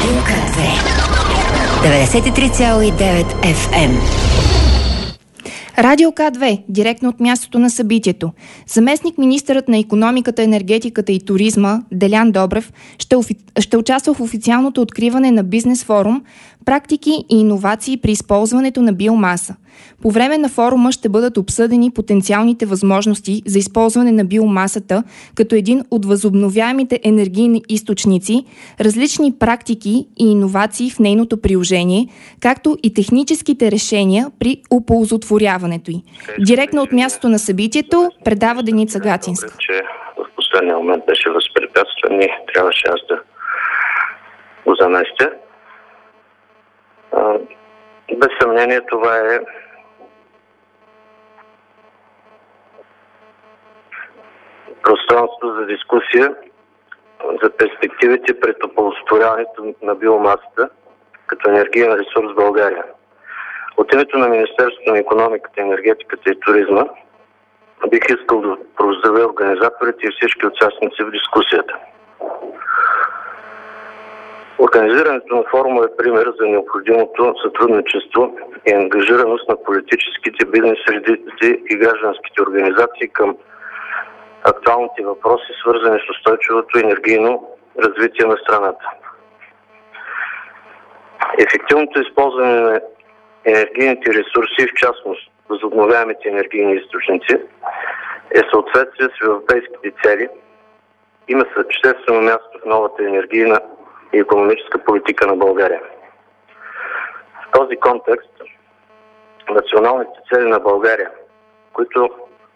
Радио К2 93,9 FM. Радио К2, директно от мястото на събитието. Заместник министърът на икономиката, енергетиката и туризма Делян Добрев ще участва в официалното откриване на бизнес форум "Практики и иновации при използването на биомаса". По време на форума ще бъдат обсъдени потенциалните възможности за използване на биомасата като един от възобновяемите енергийни източници, различни практики и иновации в нейното приложение, както и техническите решения при оползотворяването й. Директно от мястото на събитието предава Деница Гатинска. Че в последния момент беше възпрепятстван и трябваше аз да го заместя. Без съмнение това е пространство за дискусия за перспективите пред оползотворяването на биомасата като енергиен ресурс в България. От името на Министерството на икономиката, енергетиката и туризма бих искал да поздравя организаторите и всички участници в дискусията. Организирането на форума е пример за необходимото сътрудничество и ангажираност на политическите, бизнес средите и гражданските организации към актуалните въпроси, свързани с устойчивото енергийно развитие на страната. Ефективното използване на енергийните ресурси, в частност възобновяемите енергийни източници, е в съответствие с европейските цели, има съществено място в новата енергийна и икономическа политика на България. В този контекст националните цели на България, които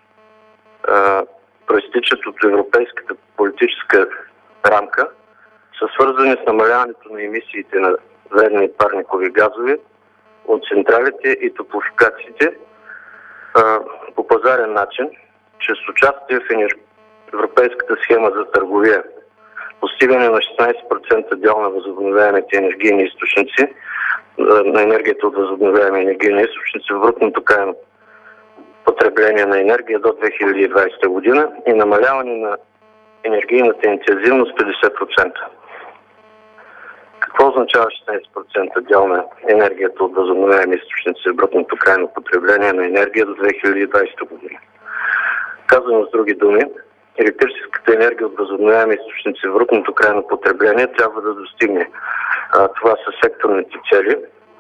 проистичат от европейската политическа рамка, са свързани с намаляването на емисиите на вредни парникови газове от централите и топлофикациите по пазарен начин, чрез участие в европейската схема за търговия, постигане на 16% дял на възобновяемите енергийни източници, на енергията от възобновяеми енергийни източници в брутното крайно потребление на енергия до 2020 година и намаляване на енергийната интензивност 50%. Какво означава 16% дял на енергията от възобновяеми източници в брутното крайно потребление на енергия до 2020 година? Казано с други думи, електрическата енергия от възобновяеми източници в брутното крайно потребление трябва да достигне, това са секторните цели,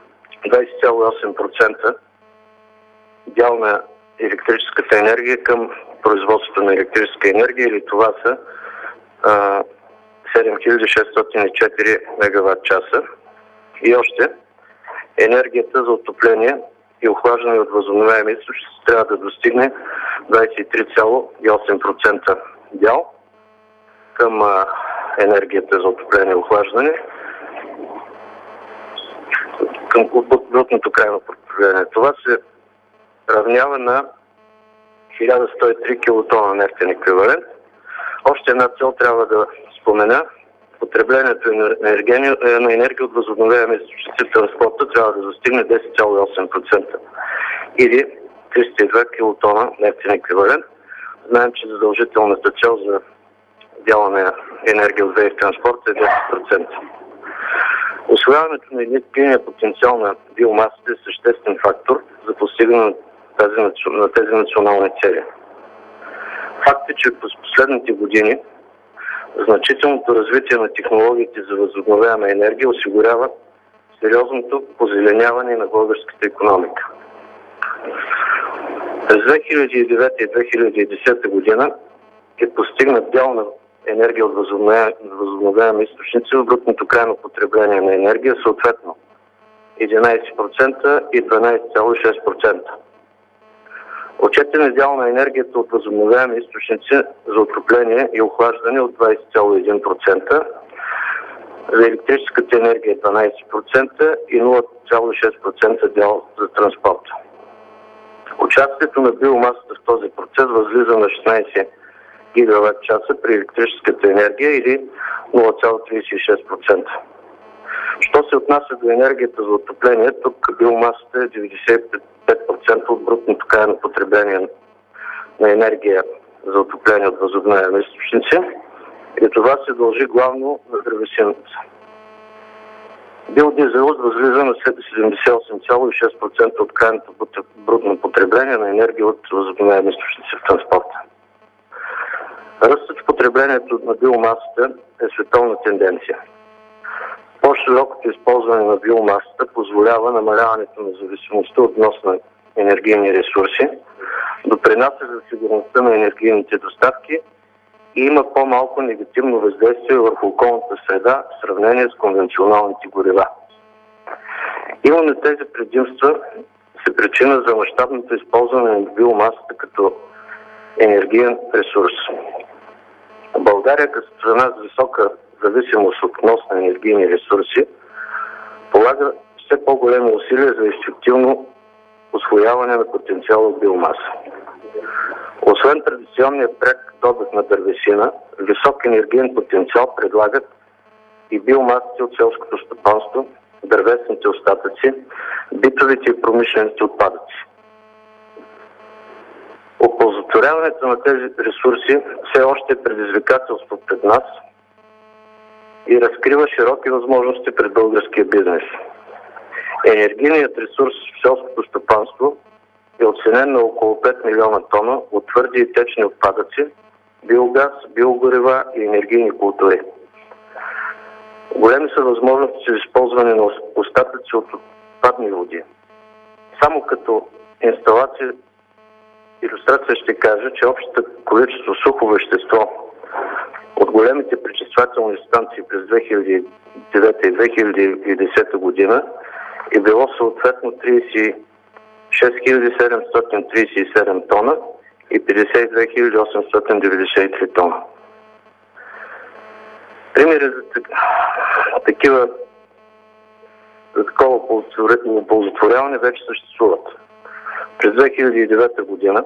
20,8% дял на електрическата енергия към производството на електрическа енергия, или това са 7604 мегаватт часа. И още, енергията за отопление и охлаждане от възобновяеми източници трябва да достигне 23,8% дял към енергията за отопление и охлаждане към брутното крайно потребление. Това се равнява на 1103 килотона нефтен еквивалент. Още една цел трябва да спомена. Потреблението на енергия от възобновяеми източници в транспорта трябва да достигне 10,8% или 302 килотона нефтен еквивалент. Знаем, че задължителната цел за дяла на енергия от ВЕИ в транспорта е 10%. Усвояването на енергийния потенциал на биомасата е съществен фактор за постигане на тези национални цели. Факт е, че през последните години значителното развитие на технологиите за възобновяема енергия осигурява сериозното позеленяване на българската икономика. През 2009 и 2010 година е постигнат дял на енергия от възобновяеми източници в брутното крайно потребление на енергия, съответно 11% и 12,6%. Отчетен е дял на енергията от възобновяеми източници за отопление и охлаждане от 20,1%, за електрическата енергия 12% и 0,6% дял за транспорта. Участието на биомасата в този процес възлиза на 16 гигаватт часа при електрическата енергия или 0,36%. Що се отнася до енергията за отопление, тук биомасата е 95% от брутното крайно потребление на енергия за отопление от възобновяеми източници и това се дължи главно на дървесината. Биодизелът възлиза на 78,6% от крайното брутно потребление на енергия от възобновяеми източници в транспорта. Ръстът в потреблението на биомасата е световна тенденция. По-широкото използване на биомасата позволява намаляването на зависимостта от внос на енергийни ресурси, допринася за сигурността на енергийните доставки и има по-малко негативно въздействие върху околната среда в сравнение с конвенционалните горива. Именно тези предимства са причина за мащабното използване на биомасата като енергиен ресурс. България, като страна с висока зависимост от внос на енергийни ресурси, полага все по-големи усилия за ефективно усвояване на потенциала от биомаса. Освен традиционния пряк добив на дървесина, висок енергиен потенциал предлагат и биомасите от селското стопанство, дървесните остатъци, битовите и промишлените отпадъци. Оползотворяването на тези ресурси все още е предизвикателство пред нас и разкрива широки възможности пред българския бизнес. Енергийният ресурс в селското стопанство е оценен на около 5 милиона тона от твърди и течни отпадъци, биогаз, биогорива и енергийни култури. Големи са възможности за използване на остатъци от отпадни води. Само като илюстрация ще кажа, че общото количество сухо вещество от големите пречиствателни станции през 2009 и 2010 година е било съответно 36 737 тона и 52 893 тона. Примери за такова оползотворяване вече съществуват. През 2009 година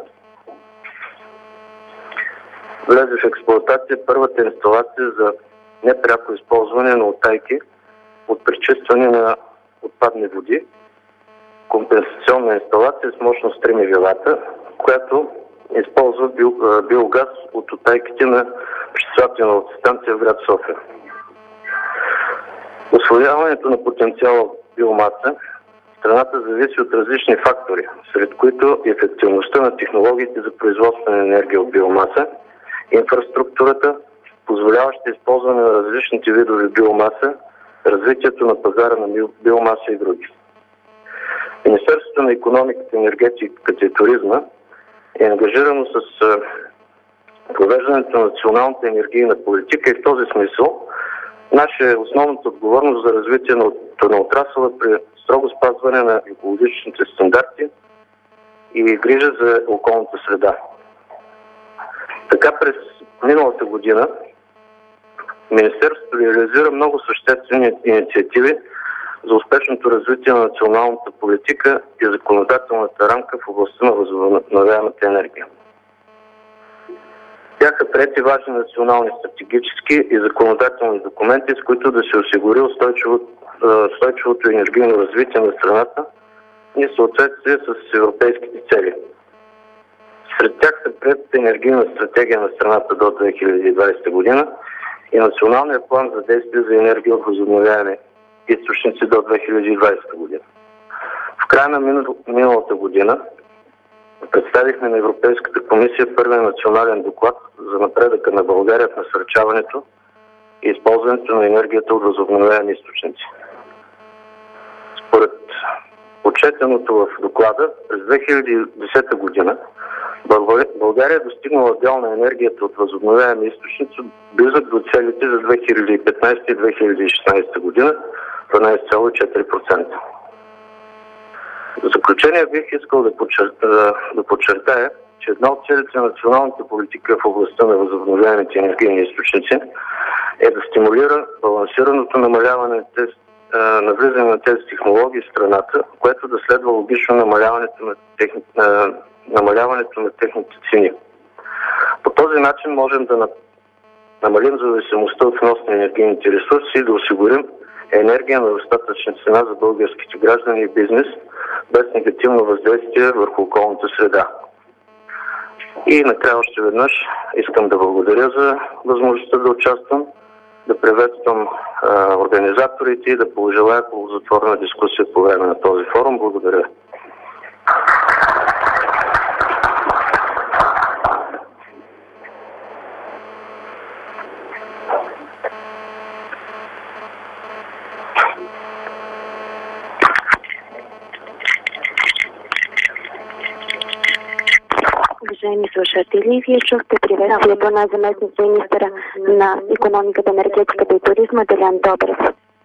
влезе в експлоатация първата инсталация за непряко използване на утайки от пречистване на отпадни води, компенсационна инсталация с мощност 3 мегавата, която използва биогаз от утайките на пречиствателната станция в град София. Усвояването на потенциала биомаса в страната зависи от различни фактори, сред които ефективността на технологиите за производство на енергия от биомаса, инфраструктурата, позволяваща използване на различните видове биомаса, развитието на пазара на биомаса и други. Министерството на икономиката, енергетиката и туризма е ангажирано с провеждането на националната енергийна политика и в този смисъл наша е основната отговорност за развитие на отрасъла при строго спазване на екологичните стандарти и грижа за околната среда. Така през миналата година Министерството реализира много съществени инициативи за успешното развитие на националната политика и законодателната рамка в областта на възобновяемата енергия. Бяха приети важни национални стратегически и законодателни документи, с които да се осигури устойчивото енергийно развитие на страната и съответствие с европейските цели. Сред тях са приетата енергийна стратегия на страната до 2020 година и Националния план за действие за енергия от възобновяеми източници до 2020 година. В края на миналата година представихме на Европейската комисия първия национален доклад за напредъка на България в насърчаването и използването на енергията от възобновяеми източници. Според отчетеното в доклада, през 2010 година България е достигнала дял на енергията от възобновяеми източници близък до целите за 2015 и 2016 година, 12,4%. В заключение бих искал да подчертая, че една от целите на националната политика в областта на възобновяемите енергийни източници е да стимулира балансираното намаляване на влизане на тези технологии в страната, което да следва логично намаляването на техните цени. По този начин можем да намалим зависимостта от внос на енергийните ресурси и да осигурим енергия на достатъчна цена за българските граждани и бизнес, без негативно въздействие върху околната среда. И накрая още веднъж искам да благодаря за възможността да участвам да приветствам организаторите и да пожелая ползотворна дискусия по време на този форум. Благодаря. Уважаеми слушатели, вие чухте приветствието на заместник министъра на икономиката, енергетиката и туризма Делян Добрев.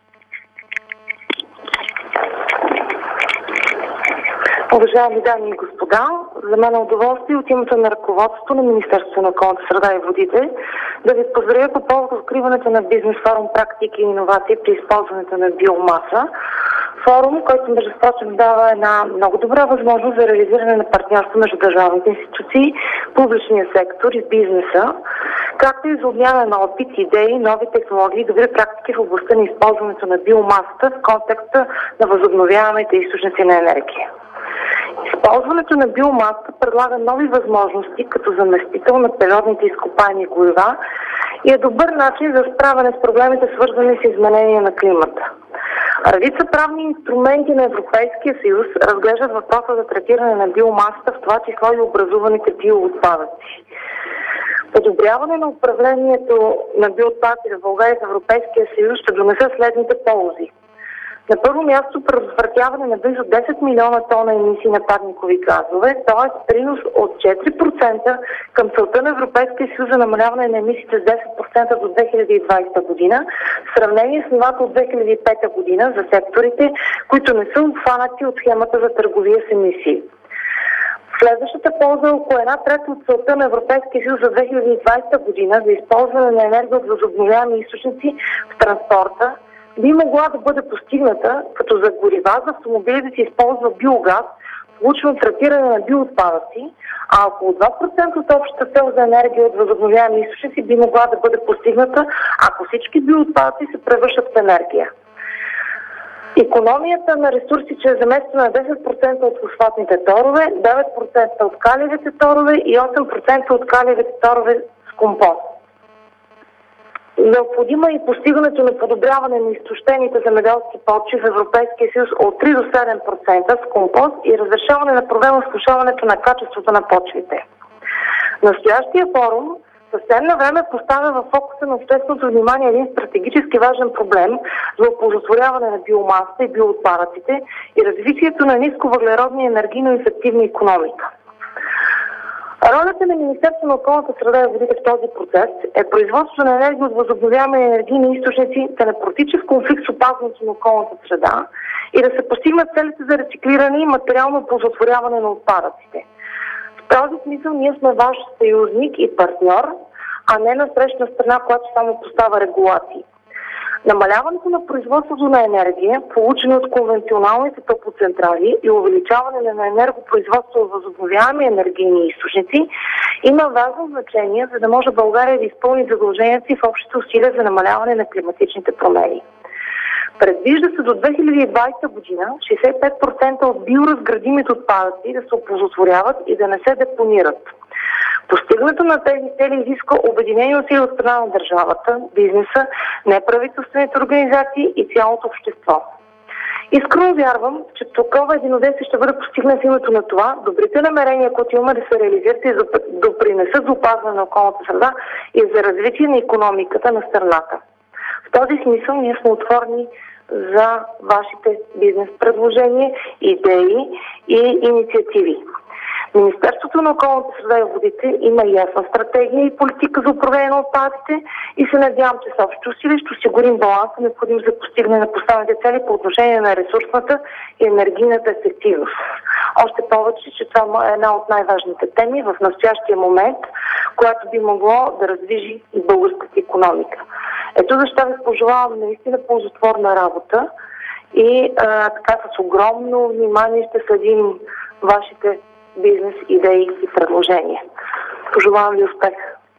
Уважаеми дами и господа, за мен е удоволствие от името на ръководството на Министерството на околната среда и водите да ви поздравя по повод откриването на бизнес форум практики и иновации при използването на биомаса. Форум, който между прочим дава една много добра възможност за реализиране на партньорство между държавните институции, публичния сектор и бизнеса, както и за обмяна на опит, идеи, нови технологии и добри практики в областта на използването на биомасата в контекста на възобновяемите източници на енергия. Използването на биомаса предлага нови възможности като заместител на природните изкопаеми горива и е добър начин за справяне с проблемите, свързани с изменение на климата. Редица правни инструменти на Европейския съюз разглеждат въпроса за третиране на биомасата, в това число и образуваните биоотпадъци. Подобряване на управлението на биоотпадъци в България и в Европейския съюз ще донесе следните ползи. На първо място предотвратяване на близо 10 милиона тона емисии на парникови газове, т.е. принос от 4% към целта на Европейския съюз за намаляване на емисиите с 10% до 2020 година, в сравнение с нивата от 2005 година за секторите, които не са обхванати от схемата за търговия с емисии. Следващата полза е около 1/3 от целта на Европейския съюз за 2020 година за използване на енергия от възобновяеми източници в транспорта би могла да бъде постигната, като за горива за автомобили да се използва биогаз, получено третиране на биоотпадъци, а около 2% от общата цел за енергия от възобновяеми източници би могла да бъде постигната, ако всички биоотпадъци се превръщат в енергия. Икономията на ресурси чрез заместване на 10% от фосфатните торове, 9% от калиевите торове и 8% от калиевите торове с компост. Необходимо е и постигането на подобряване на изтощените земеделски почви в Европейския съюз от 3 до 7% с компост и разрешаване на проблема с влошаването на качеството на почвите. Настоящия форум съвсем на време поставя в фокуса на общественото внимание един стратегически важен проблем за оползотворяване на биомасата и биоотпадъците и развитието на нисковъглеродна и енергийно ефективна икономика. Ролята на Министерството на околната среда и водите в този процес е производството на енергия от възобновяеми енергийни източници да не протича в конфликт с опазването на околната среда и да се постигнат целите за рециклиране и материално оползотворяване на отпадъците. В този смисъл ние сме ваш съюзник и партньор, а не насрещна страна, която само поставя регулации. Намаляването на производството на енергия, получено от конвенционалните топлоцентрали и увеличаване на енергопроизводство от възобновяеми енергийни източници има важно значение, за да може България да изпълни задълженията си в общите усилия за намаляване на климатичните промени. Предвижда се до 2020 година 65% от биоразградимите отпадъци да се оползотворяват и да не се депонират. Постигането на тези цели изисква обединени усилия от страна на държавата, бизнеса, неправителствените организации и цялото общество. Искрено вярвам, че такова единодействие ще бъде постигнато в името на това добрите намерения, които имаме да се реализират и допринесат за опазване на околната среда и за развитие на икономиката на страната. В този смисъл ние сме отворени за вашите бизнес предложения, идеи и инициативи. Министерството на околната среда и водите има ясна стратегия и политика за управление на отпадъците и се надявам, че с общи усилия ще осигурим баланса, необходим за постигане на поставените цели по отношение на ресурсната и енергийната ефективност. Още повече, че това е една от най-важните теми в настоящия момент, която би могло да раздвижи и българската икономика. Ето защо ви пожелавам наистина ползотворна работа и така с огромно внимание ще следим вашите бизнес, идеи и предложения. Пожелавам ви успех!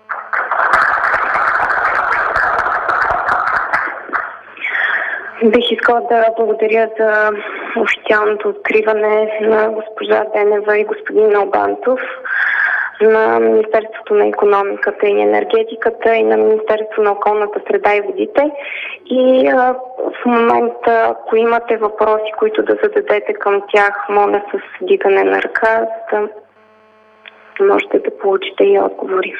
Бих искала да благодаря за официалното откриване на госпожа Денева и господин Налбантов. на Министерството на икономиката и енергетиката и на Министерството на околната среда и водите. И в момента, ако имате въпроси, които да зададете към тях, моля с вдигане на ръка, да можете да получите и отговори.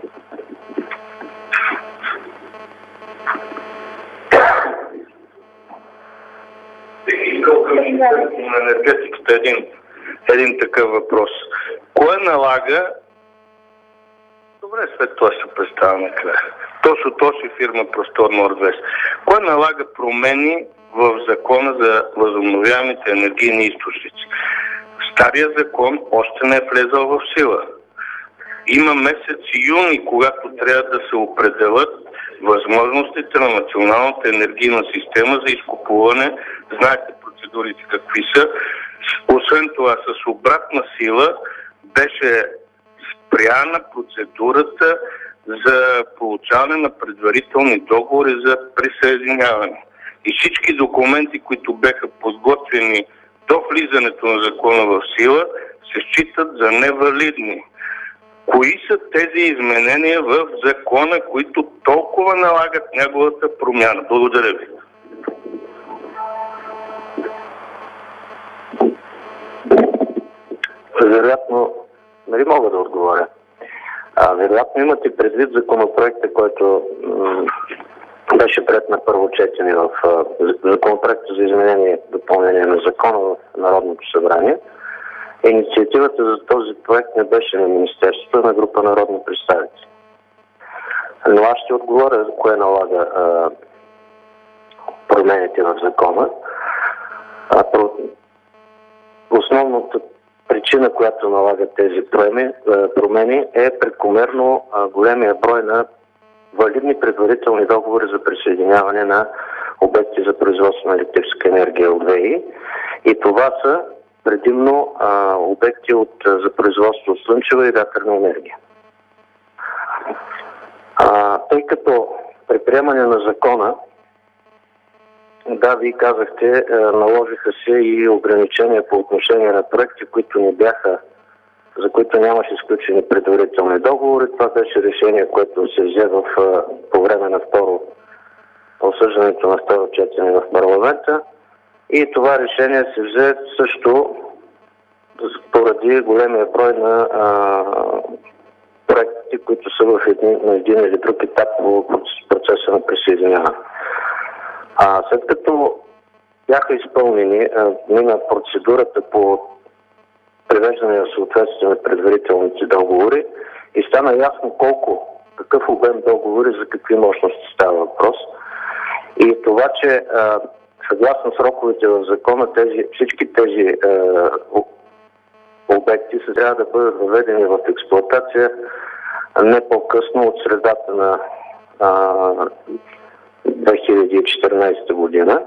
Искал към Министерството на енергетиката един такъв въпрос. Кое налага... Добре, след това ще представя накрая. Тошо фирма Простор Нордвест. Кое налага промени в закона за възобновяемите енергийни източници? Стария закон още не е влезъл в сила. Има месец юни, когато трябва да се определят възможностите на националната енергийна система за изкупуване. Знаете процедурите какви са. Освен това, с обратна сила беше спряна процедурата за получаване на предварителни договори за присъединяване. И всички документи, които бяха подготвени до влизането на закона в сила, се считат за невалидни. Кои са тези изменения в закона, които толкова налагат неговата промяна? Благодаря ви. Вероятно, нали мога да отговоря? Вероятно имате предвид законопроекта, който беше приет на първо четене в законопроекта за изменение и допълнение на закона в Народното събрание. Инициативата за този проект не беше на Министерството, а на група народни представители. Но аз ще отговоря за кое налага промените в закона. Основната причина, която налага тези промени е прекомерно големия брой на валидни предварителни договори за присъединяване на обекти за производство на електрическа енергия от ВЕИ. И това са предимно обекти за производство от слънчева и вятърна енергия. Тъй като при приемане на закона, да, вие казахте, наложиха се и ограничения по отношение на проекти, за които нямаше изключени предварителни договори. Това беше решение, което се взе по време на обсъждането на второ четене в парламента. И това решение се взе също поради големия брой на проекти, които са в един или друг етап в процеса на присъединяване. След като бяха изпълнени, мина процедурата по привеждане в съответствие на предварителните договори и стана ясно какъв обем договори, за какви мощности става въпрос. И това, че съгласно сроковете в закона, всички тези обекти трябва да бъдат въведени в експлоатация не по-късно от средата на 2014 година.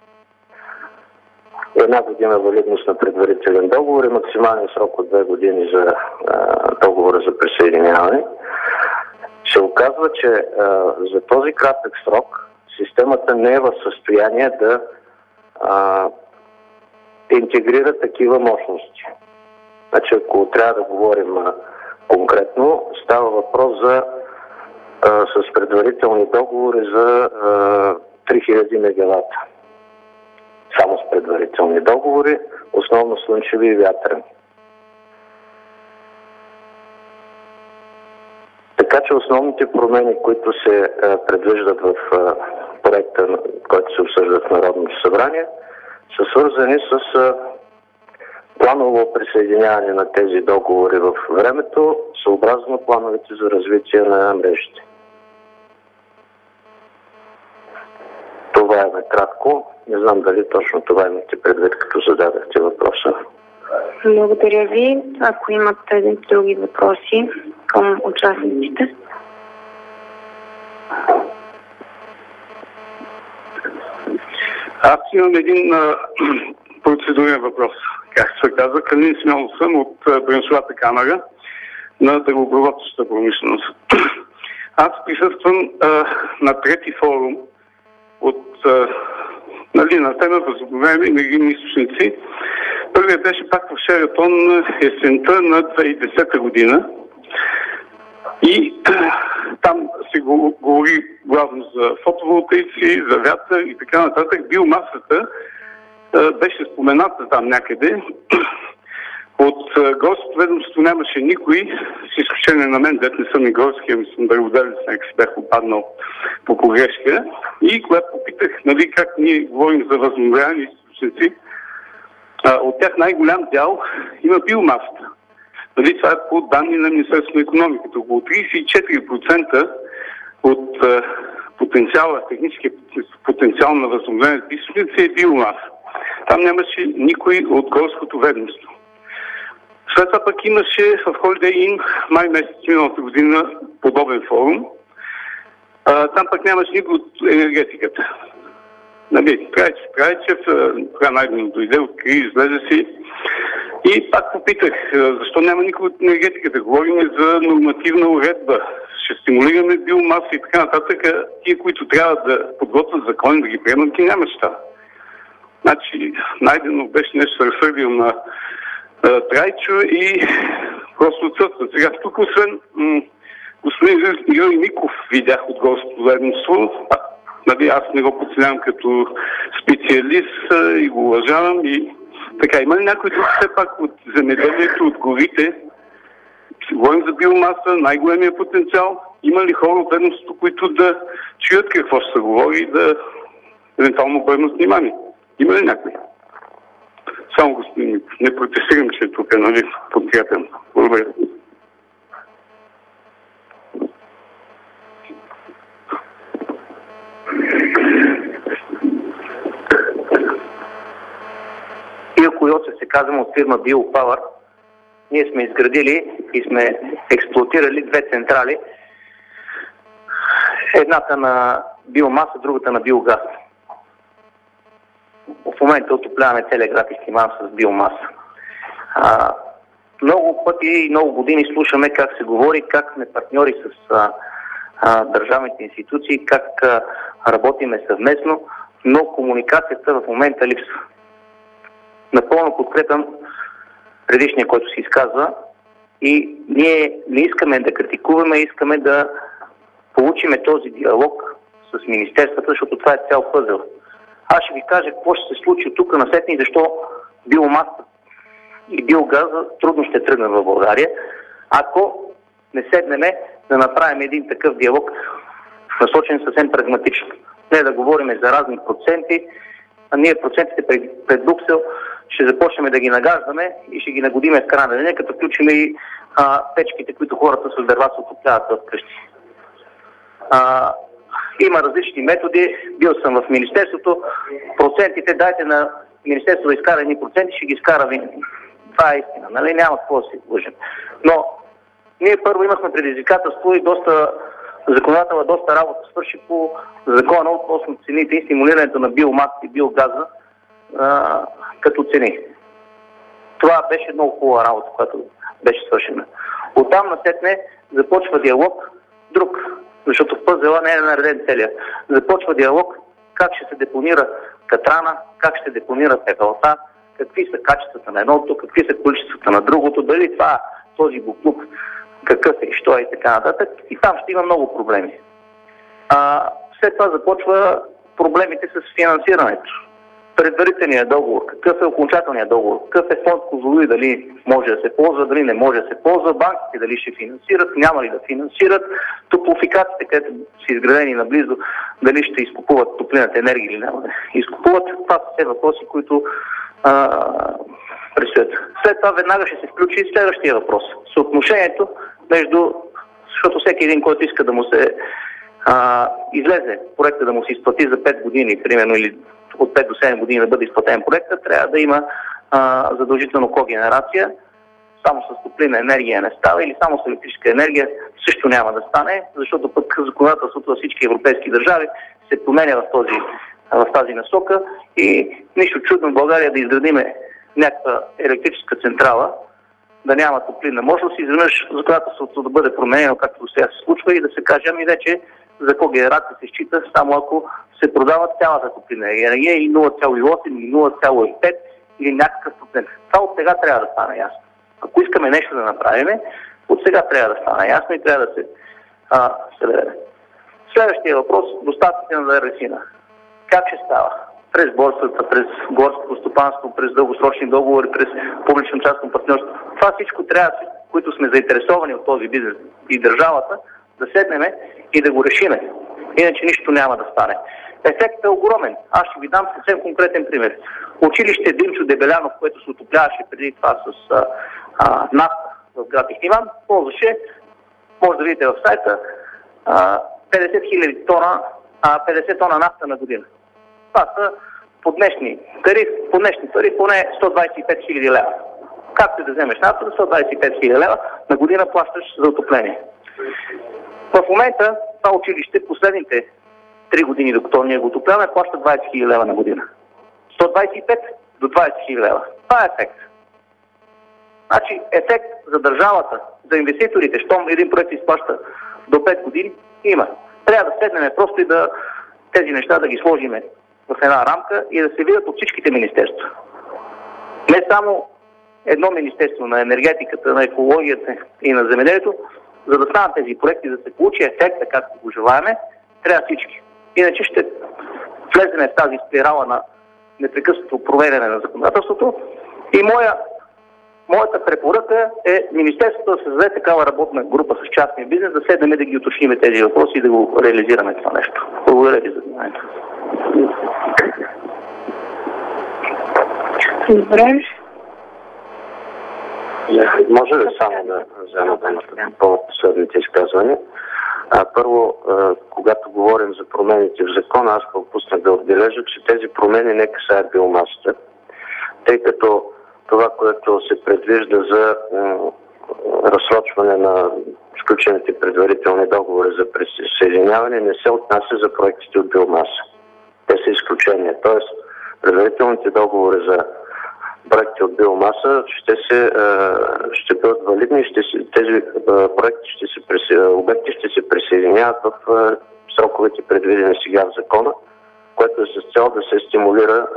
Една година валидност на предварителен договор и максимален срок от 2 години за договора за присъединяване. Се оказва, че за този кратък срок системата не е в състояние да интегрира такива мощности. Значи, ако трябва да говорим конкретно, става въпрос с предварителни договори за 3000 мегавата. Само с предварителни договори, основно слънчеви и вятърни. Така че основните промени, които се предвиждат в проекта, който се обсъжда в Народното събрание, са свързани с планово присъединяване на тези договори в времето, съобразно плановете за развитие на мрежите. Това е накратко. Не знам дали точно това имате предвид, като зададахте въпроса. Благодаря ви. Ако имате други въпроси към участниците. Аз имам един процедурен въпрос. Как се казва, Калин Смелов съм от Браншовата камара на дървопроводческата промишленост. Аз присъствам на трети форум на тема възобновяеми енергийни източници. Първият беше пак в Шератон есента на 2010 година. И там се говори главно за фотоволтаици, за вятър и така нататък. Биомасата беше спомената там някъде. От горското ведомство нямаше никой, с изключение на мен, дет не съм и горски, ами съм дърводелец, някак си бях попаднал по погрешка. И когато попитах, нали, как ние говорим за възобновяеми източници, от тях най-голям дял има биомасата. Нали, това е по данни на Министерството на икономиката. Около 34% от потенциала, техническия потенциал на възобновяемите източници е биомаса. Там нямаше никой от горското ведомство. След това пък имаше в Holiday Inn май месец миналата година подобен форум. Там пък нямаше никой от енергетиката. Нали, Крайчев, това най-дълно дойде, откри, излезе си. И пак попитах, защо няма никой от енергетиката? Говорим за нормативна уредба. Ще стимулираме биомаса и така нататък. Тия, които трябва да подготвят закони, да ги приемат, ги няма ща. Значи, Найденов беше нещо разсърдил на Трайчо и просто отсъства. Сега тук, освен господин Юрий Ников, видях от горското ведомство. Нали, аз не го подценявам като специалист и го уважавам. И така, има ли някой друг все пак от земеделието, от горите? Говорим за биомаса, най-големия потенциал. Има ли хора от ведомството, които да чуят какво ще се говори и да евентуално обърнат внимание? Има ли някой? Само господин Миков. Не протестирам, че тук е, нали, подкрепям. Благодаря. Илко Йоцев се казвам от фирма BioPower. Ние сме изградили и сме експлоатирали две централи. Едната на биомаса, другата на биогаз. В момента отопляваме целия град Ихтиман с биомаса. Много пъти и много години слушаме как се говори, как сме партньори с държавните институции, как работиме съвместно, но комуникацията в момента липсва. Напълно подкрепям предишния, който се изказва, и ние не искаме да критикуваме, искаме да получиме този диалог с министерствата, защото това е цял пъзел. Аз ще ви кажа какво ще се случи от тук насетне и защо биомаса и биогаза трудно ще тръгнат в България, ако не седнеме да направим един такъв диалог, насочен съвсем прагматично. Не да говорим за разни проценти, а ние процентите пред Брюксел ще започнем да ги нагаждаме и ще ги нагодиме в края на деня, като включим и печките, които хората с дърва се отопляват в къщи. Има различни методи. Бил съм в Министерството. Процентите, дайте на Министерството да изкара едни проценти, ще ги изкара винаги. Това е истина. Нали? Няма какво да се лъжим. Но ние първо имахме предизвикателство и законодателна доста работа свърши по закона относно цените и стимулирането на биомаса и биогаза като цени. Това беше много хубава работа, която беше свършена. Оттам насетне започва диалог друг, защото в пъзела не е нареден целия. Започва диалог как ще се депонира катрана, как ще депонира пепелта, какви са качествата на едното, какви са количествата на другото, дали това този буклук какъв е, що е и така нататък. И там ще има много проблеми. След това започва проблемите с финансирането. Предварителният договор, какъв е окончателният договор, какъв е фонд Козлодуй, дали може да се ползва, дали не може да се ползва, банките дали ще финансират, няма ли да финансират, топлофикациите, където са изградени наблизо, дали ще изкупуват топлинната енергия или няма да изкупуват. Това са все въпроси, които предстоят. След това веднага ще се включи следващия въпрос. Съотношението между, защото всеки един, който иска да му се излезе проекта, да му се изплати за 5 години, примерно, или от 5 до 7 години да бъде изплатен проекта, трябва да има задължително когенерация. Само с топлинна енергия не става, или само с електрическа енергия също няма да стане, защото пък законодателството във всички европейски държави се променя в тази насока и нищо чудно в България да изградиме някаква електрическа централа, да няма топлинна мощност и изведнъж законодателството да бъде променено, както сега се случва, и да се каже, ами вече за когенерация се счита само ако се продава цялата топлинна енергия или 0,8 или 0,5 или някакъв процент. Това от сега трябва да стане ясно. Ако искаме нещо да направим, От сега трябва да стане ясно и трябва да се даде. Следващия въпрос – доставките на дървесина. Как ще става? През борсата, през горското стопанство, през дългосрочни договори, през публично-частно партньорство. Това всичко трябва, които сме заинтересовани от този бизнес и държавата, да седнем и да го решиме. Иначе нищо няма да стане. Ефектът е огромен. Аз ще ви дам съвсем конкретен пример. Училище Димчо Дебелянов, което се отопляваше преди това с нафта в град Ихтиман, ползваше, може да видите в сайта, 50 хиляди тона, 50 тона нафта на година. Това са по днешни пари поне 125 хиляди лева. Както да вземеш нафта, 125 хиляди лева на година плащаш за отопление. В момента това училище последните 3 години, докато ние го отопляваме, плаща 20 хиляди лева на година. 125 до 20 хиляди лева. Това е ефект. Значи ефект за държавата, за инвеститорите, щом един проект изплаща до 5 години, има. Трябва да седнем просто и да тези неща да ги сложим в една рамка и да се видят от всичките министерства. Не само едно министерство на енергетиката, на екологията и на земеделието, за да станат тези проекти, да се получи ефекта, както го желаеме, трябва всички. Иначе ще влезем в тази спирала на непрекъснато проверяне на законодателството. И моята препоръка е Министерството да създаде такава работна група с частния бизнес, да седнем да ги уточним тези въпроси и да го реализираме това нещо. Благодаря ви за вниманието. Добре. Може ли само да взема думата по последните изказвания? Първо, когато говорим за промените в закона, аз пропуснах да отбележа, че тези промени не касаят биомасата, тъй като това, което се предвижда за разсрочване на сключените предварителни договори за присъединяване, не се отнася за проектите от биомаса. Те са изключения. Тоест, предварителните договори за проекти от биомаса ще бъдат валидни и тези проекти обекти ще се присъединяват в сроковете предвидени сега в закона, което е с цел да се стимулира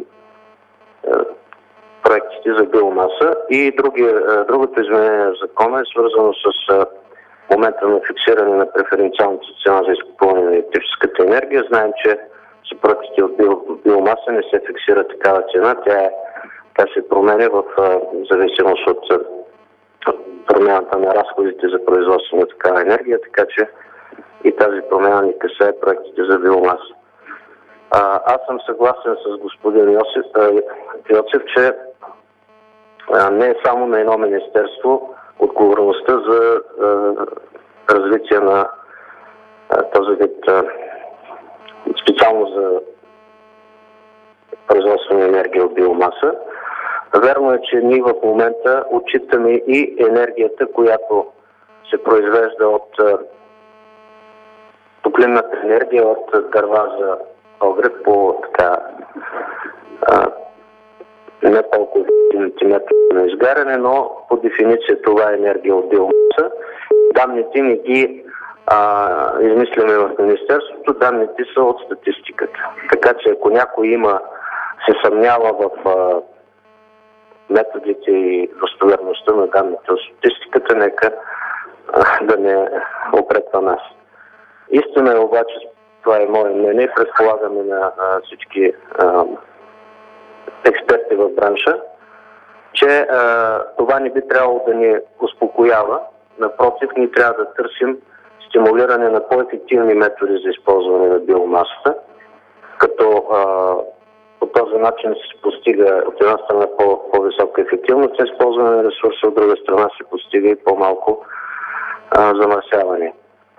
проектите за биомаса. И другото изменение в закона е свързано с момента на фиксиране на преференциалната цена за изкупуване на електрическата енергия. Знаем, че за проектите от биомаса не се фиксира такава цена. Тя се променя в зависимост от промяната на разходите за производство на такава енергия, така че и тази промяна ни касае проектите за биомаса. Аз съм съгласен с господин Йоцев, че не е само на едно министерство отговорността за развитие на този вид, специално за производство на енергия от биомаса. Верно е, че ние в момента отчитаме и енергията, която се произвежда от топлинната енергия от дърва за огрев по не толкова сантиметри на изгаряне, но по дефиниция това е енергия от биомаса. Данните не ги измисляме в Министерството, данните са от статистиката. Така че ако някой се съмнява в методите и достоверността на данните от статистиката, нека да не упреква нас. Истина е обаче, това е мое мнение, предполагаме на всички експерти в бранша, че това не би трябвало да ни успокоява. Напротив, ние трябва да търсим стимулиране на по-ефективни методи за използване на биомасата, като по този начин се постига от една страна по-висока ефективност за използване на ресурса, от друга страна се постига и по-малко замърсяване.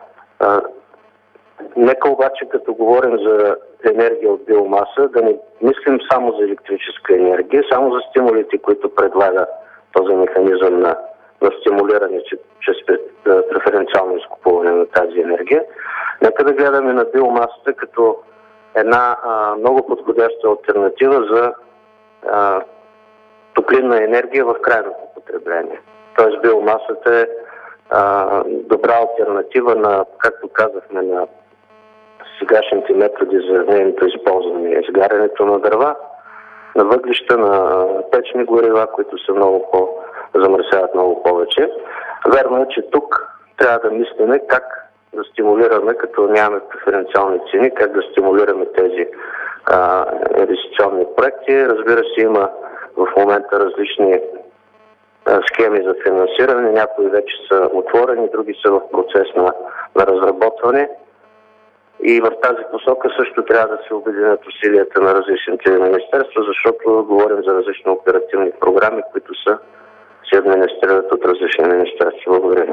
Нека обаче, като говорим за енергия от биомаса, да не мислим само за електрическа енергия, само за стимулите, които предлага този механизъм на стимулиране чрез преференциално изкупуване на тази енергия. Нека да гледаме на биомасата като една много подходяща алтернатива за топлинна енергия в крайното потребление. Тоест биомасата е добра алтернатива на, както казахме, на сегашните методи за нейното използване, изгарянето на дърва, на въглища, на течни горива, които са замърсяват много повече. Верно е, че тук трябва да мислиме как да стимулираме, като нямаме преференциални цени, как да стимулираме тези инвестиционни проекти. Разбира се, има в момента различни схеми за финансиране. Някои вече са отворени, други са в процес на разработване. И в тази посока също трябва да се обединят усилията на различните министерства, защото говорим за различни оперативни програми, които се администрират от различни министерства. Благодаря.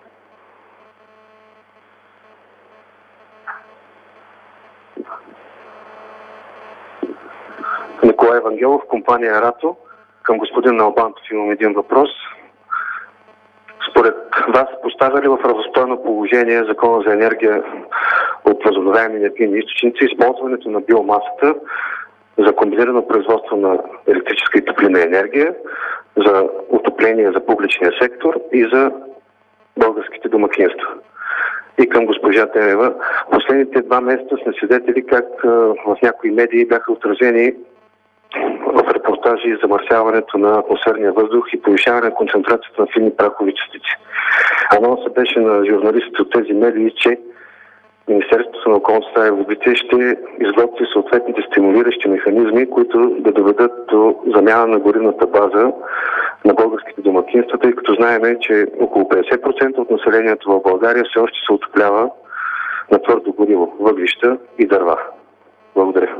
Николай Евангелов, компания Рато. Към господин Налбантов имам един въпрос. Според вас поставя ли в равностойно положение Закона за енергия от възобновяеми енергийни източници използването на биомасата за комбинирано производство на електрическа и топлинна енергия, за отопление за публичния сектор и за българските домакинства? И към госпожа Денева. Последните 2 месеца сме свидетели как в някои медии бяха отразени в репортажи замърсяването на атмосферния въздух и повишаване на концентрацията на фини прахови частици. Анонсът беше на журналистите от тези медии, че Министерството на околната среда и водите ще изготви съответните стимулиращи механизми, които да доведат до замяна на горивната база на българските домакинства, тъй като знаем, че около 50% от населението в България все още се отоплява на твърдо гориво, въглища и дърва. Благодаря.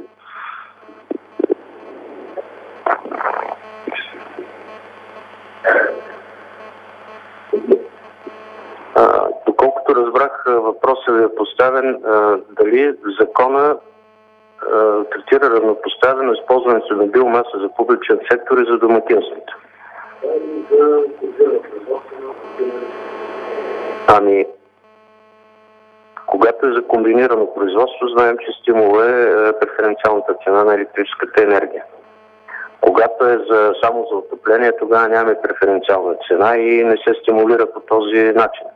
Доколкото разбрах, въпросът ви е поставен дали закона третира равнопоставено използването на биомаса за публичен сектор и за домакинството. Когато е за комбинирано производство, знаем, че стимул е преференциалната цена на електрическата енергия. Когато е само за отопление, тогава нямаме преференциална цена и не се стимулира по този начин.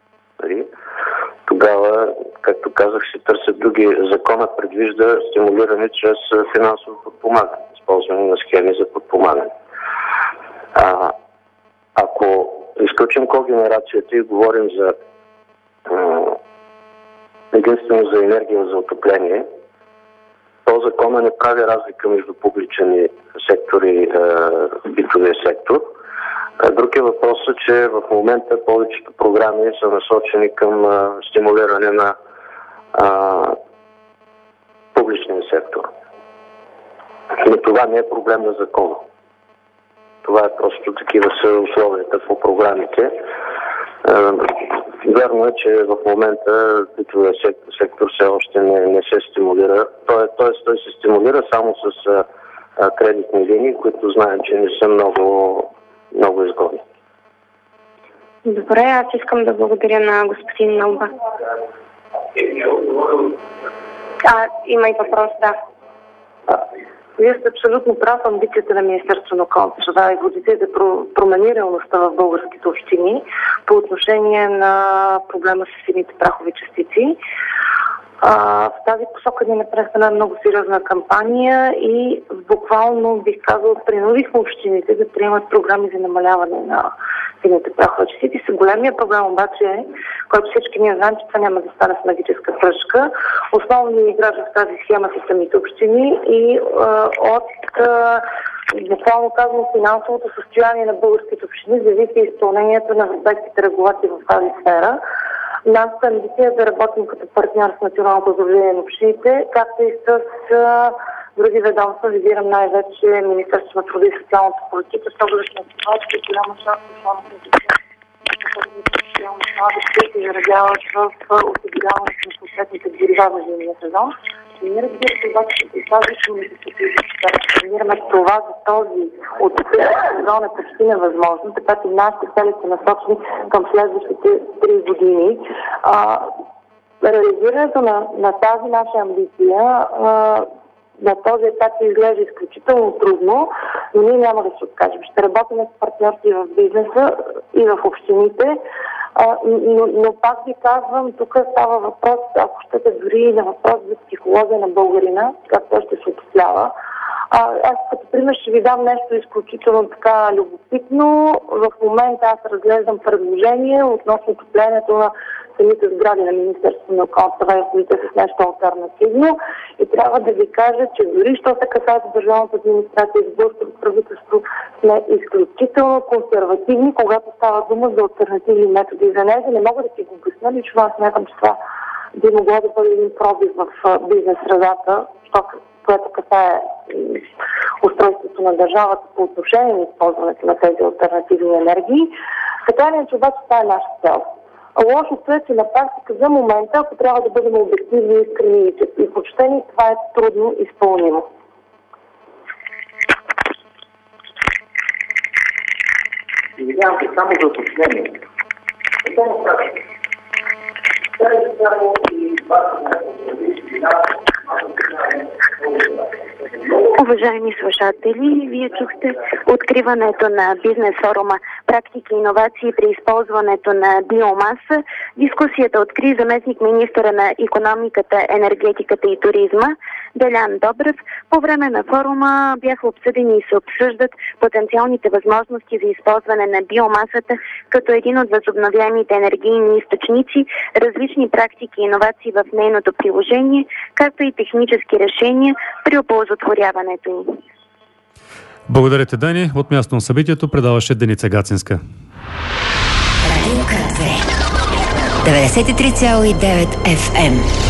Тогава, както казах, се търсят други. Закона предвижда стимулиране чрез финансово подпомагане, използване на схеми за подпомагане. Ако изключим когенерацията и говорим единствено за енергия за отопление, то закона не прави разлика между публичен сектор и битовия сектор. Друг е въпросът, че в момента повечето програми са насочени към стимулиране на публичния сектор. Но това не е проблем на закона. Това е просто такива са условията по програмите. Вярно е, че в момента битовия сектор все още не се стимулира. Тоест той се стимулира само с кредитни линии, които знаем, че не са много изгодни. Добре, аз искам да благодаря на господин Налба. Има и въпрос, да. Вие сте абсолютно прав. Амбицията на Министерството на околната среда и водите е да промени реалността в българските общини по отношение на проблема с фините прахови частици. В тази посока ние направихме една много сериозна кампания и буквално, бих казал, принудихме общините да приемат програми за намаляване на фините прахови частици. Големия проблем обаче е, който всички ние знаем, че това няма да стане с магическа пръчка. Основният играч в тази схема са самите общини и от буквално казвам финансовото състояние на българските общини зависи изпълнението на европейските регулации в тази сфера. Нашата амбиция е да работим като партньор с Националното сдружение на общините, както и с други ведомства. Визирам най-вече Министерството на труда и социалната политика, с оглед на това, че голяма част от социалната да се изразяват в осигуряването на съответните горива за зимния сезон. И ние, разбира се, обаче ще изказваме да планираме това за този отоплителен сезон е почти невъзможно, така че нашите цели са насочени към следващите 3 години. Реализирането на тази наша амбиция на този етап изглежда изключително трудно, но ние няма да се откажем. Ще работим с партньорства в бизнеса и в общините, но пак ви казвам, тук става въпрос, ако щете дори на въпрос за психология на българина, как той ще се отоплява. Аз като пример ще ви дам нещо изключително така любопитно. В момента аз разглеждам предложение относно отоплението на самите сгради на Министерството на околната среда и водите с нещо алтернативно. И трябва да ви кажа, че дори що се касае до държавната администрация и българското правителство, сме изключително консервативни, когато става дума за алтернативни методи за енергия. Не мога да си го обясня, лично аз смятам, че това би могло да бъде един пробив в бизнес средата, което касае устройството на държавата по отношение на използването на тези алтернативни енергии. Така ли, че обаче това е наша цел. Лошото е, че на практика за момента, ако трябва да бъдем обективни, искрени и почтени, това е трудно изпълнимо. Извинявам се, само за уточнение. Само практика. Уважаеми слушатели, вие чухте откриването на бизнес форума "Практики и иновации при използването на биомаса". Дискусията откри заместник министъра на икономиката, енергетиката и туризма Делян Добрев. По време на форума бяха обсъдени и се обсъждат потенциалните възможности за използване на биомасата като един от възобновяемите енергийни източници, различни практики и иновации в нейното приложение, както и технически решения при оползотворяването им. Благодаря ти, Дани. От място на събитието предаваше Деница Гацинска. Радио К2 93,9 FM.